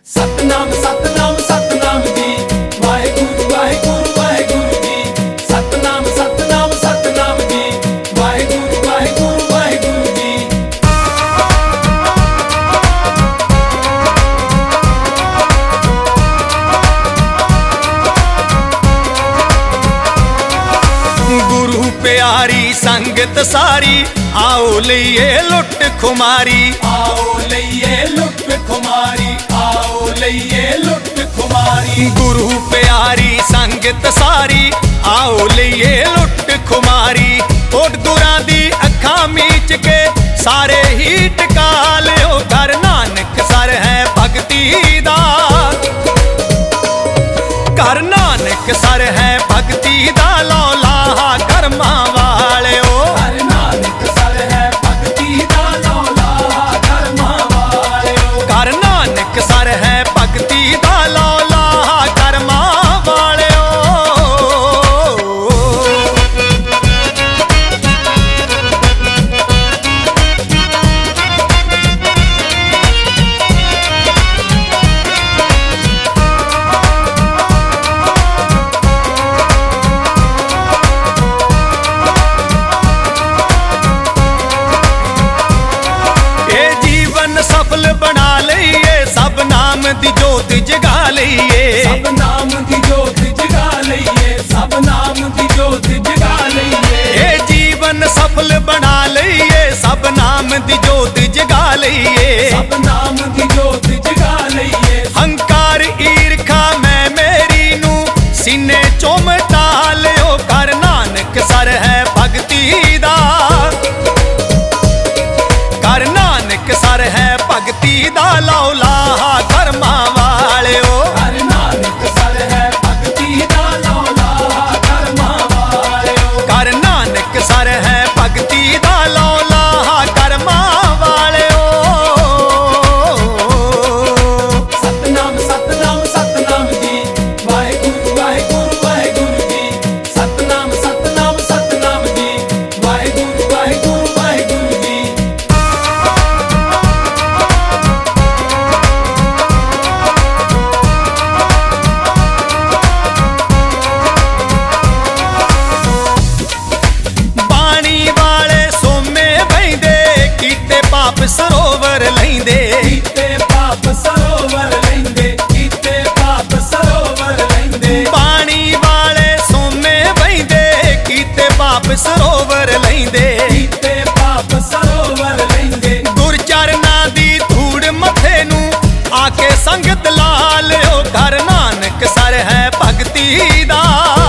सतनाम सतनाम सतनाम जी, वाहेगुरु वाहेगुरु वाहेगुरु जी। सतनाम सतनाम सतनाम जी, वाहेगुरु वाहेगुरु वाहेगुरु जी। गुरु प्यारी संगत सारी, आओ लईए लुट खुमारी। आओ लईए लुट खुमारी, आओ लईए लुट खुमारी। गुरु प्यारी संगत सारी, आओ लईए लुट खुमारी। कोट गुरां दी अखां मीच के सारे ही टिका लियो। घर नानक सर है भगती दा, घर नानक सर है भगती दा। लौला कर्मा वालियो, घर नानक सर है भगती दा। लौला कर्मा वालियो, घर नानक सर है भगती दा। लौला कर्मा वालियो। सफल बना लईए, सब नाम दी जोत जगा लईए। सब नाम दी जोत जगा लईए, सब नाम दी जोत जगा लईए। ये जीवन सफल बना लईए, सब नाम दी जोत जगा लईए। सब नाम दी जोत जगा लईए। हंकार ईरखा मैं मेरी नू सीने चों मिटा लियो। कर नानक सर है भगती दा, कर नानक सर है भगती दा। लौला कर्मा वालियो, घर नानक सर है भगती दा। लौला कर्मा वालियो, कर नानक सर है भगती दा। लौला कर्मा वालियो। सतनाम सतनाम सतनाम जी, वाहेगुरु वाहेगुरु वाहेगुरु जी। सतनाम सतनाम सतनाम जी, वाहेगुरु वाहेगुरु वाहेगुरु जी। पाप सरोवर लैंदे, कीते पाप सरोवर लैंदे, कीते पाप सरोवर लैंदे। पानी वाले सोमे बहिंदे, कीते पाप सरोवर लैंदे, कीते पाप सरोवर लैंदे। गुरचरना दी धूड़ मथे नू आके संगत ला लियो। घर नानक सर है भगती दा,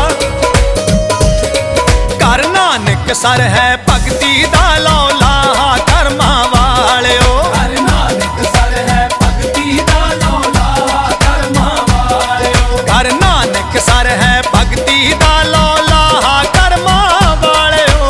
घर नानक सर है भगती दा। लौला कर्मा वालियो, घर नानक सर है भगती दा। लौला कर्मा वालियो, घर नानक सर है भगती दा। लौला कर्मा वालियो।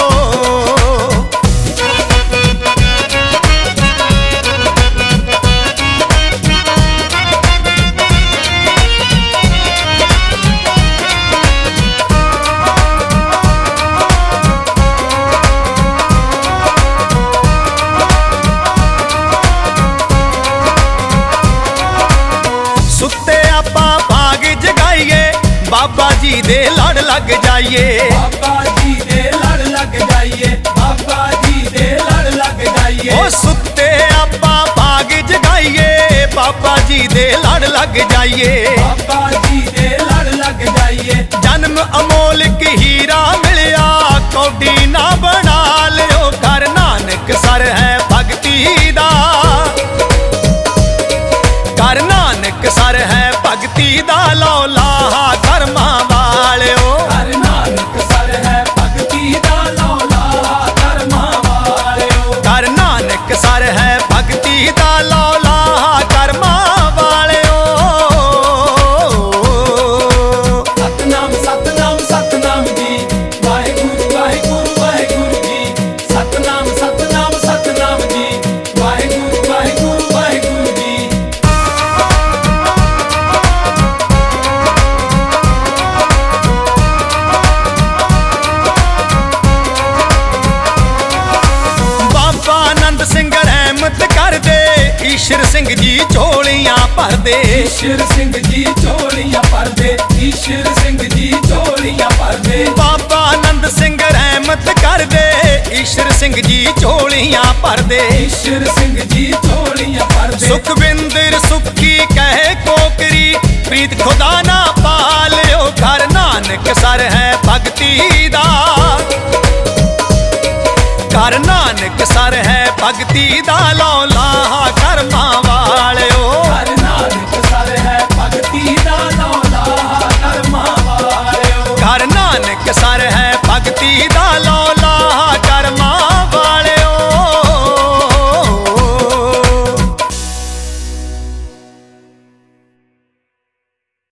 सुते आपा भाग जगाइए, बाबा जी दे लड़ लग जाइए। बाबा जी दे लड़ लग जाइए, बाबा जी दे लड़ लग जाइए। ओ सुते आपा भाग जगाइए, बाबा जी दे लड़ लग जाइए। बाबा जी दे लड़ लग जाइए। जन्म अमोलक हीरा मिलिया, कौडी ना बना लियो। घर नानक सर है भगती दा, घर नानक सर है भगती दा। लौला कर्मा वालियो, घर नानक सर है भगती दा। लौला कर्मा वालियो, घर नानक सर है भगती दा। लौला कर्मा वालियो। सतनाम सतनाम सतनाम जी, वाहेगुरु वाहेगुरु वाहेगुरु जी। सतनाम सतनाम सतनाम जी, वाहेगुरु वाहेगुरु वाहेगुरु जी। ਈਸ਼ਰ ਸਿੰਘ ਜੀ ਝੋਲੀਆਂ ਭਰਦੇ। ਈਸ਼ਰ ਸਿੰਘ ਜੀ ਝੋਲੀਆਂ ਭਰਦੇ, ਈਸ਼ਰ ਸਿੰਘ ਜੀ ਝੋਲੀਆਂ ਭਰਦੇ। ਬਾਬਾ ਆਨੰਦ ਸਿੰਘ ਰਹਿਮਤ ਕਰਦੇ, ਈਸ਼ਰ ਸਿੰਘ ਜੀ ਝੋਲੀਆਂ ਭਰਦੇ। ਈਸ਼ਰ ਸਿੰਘ ਜੀ ਝੋਲੀਆਂ ਭਰਦੇ। ਸੁਖਵਿੰਦਰ ਸੁੱਖੀ ਕਹੇ ਕੋਕਰੀ, ਪ੍ਰੀਤ ਖੁਦਾ ਨਾ ਪਾਲਿਓ, ਘਰ ਨਾਨਕ ਸਰ ਹੈ ਭਗਤੀ ਦਾ। ਘਰ ਨਾਨਕ ਸਰ ਹੈ ਭਗਤੀ ਦਾ, ਲਓ ਲਾਹਾ ਕਰਮਾਂ ਵਾਲਿਓ। ਘਰ ਨਾਨਕ ਸਰ ਹੈ ਭਗਤੀ ਦਾ, ਲਓ ਲਾਹਾ ਕਰਮਾਂ ਵਾਲਿਓ। ਘਰ ਨਾਨਕ ਸਰ ਹੈ ਭਗਤੀ ਦਾ, ਲਓ